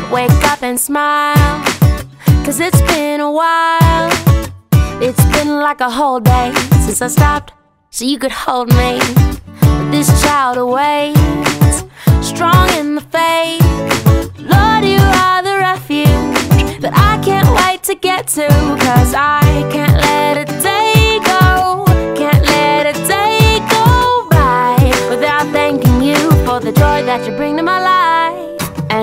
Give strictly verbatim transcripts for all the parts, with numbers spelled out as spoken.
wake up and smile, 'cause it's been a while. It's been like a whole day since I stopped so you could hold me. But this child awaits, strong in the faith. Lord, you are the refuge that I can't wait to get to, 'cause I can't let a day go, can't let a day go by without thanking you for the joy that you bring to my life. And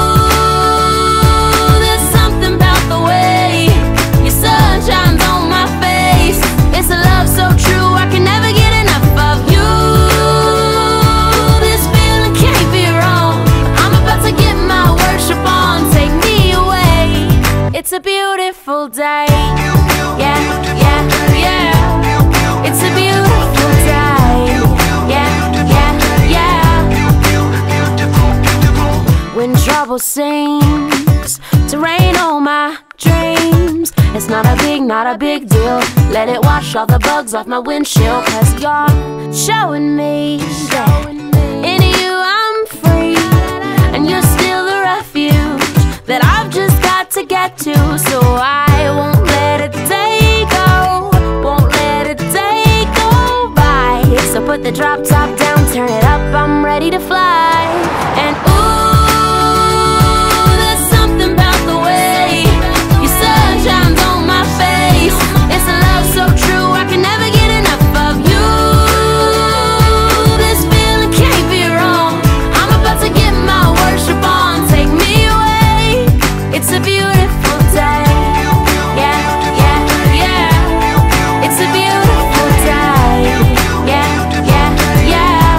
ooh, there's something about the way your sun shines on my face. It's a love so true, I can never get enough of you. This feeling can't be wrong. I'm about to get my worship on, take me away. It's a beautiful day. Yeah, yeah, yeah. It's a beautiful day. Yeah, yeah, yeah. When trouble seems to rain on my dreams, it's not a big, not a big deal. Let it wash all the bugs off my windshield, 'cause you're showing me that in you I'm free, and you're still the refuge that I've just got to get to. So I won't let a day go, won't let a day go by. So put the drop top down, turn it up, I'm ready to fly. And ooh, there's something about the way your sun shines on my face. It's a love so true, I can never get enough of you. This feeling can't be wrong. I'm about to get my worship on, take me away. It's a beautiful day. Yeah, yeah, yeah. It's a beautiful day. Yeah, yeah, yeah.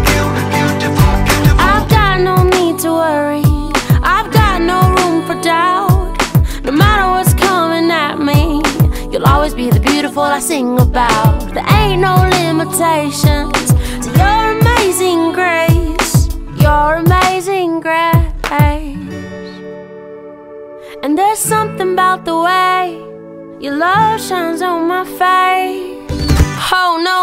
I've got no need to worry, I've got no room for doubt. No matter what's coming at me, you'll always be the beautiful I sing about. There ain't no limitations to your amazing grace, your amazing grace. And there's something about the way your love shines on my face. Oh no,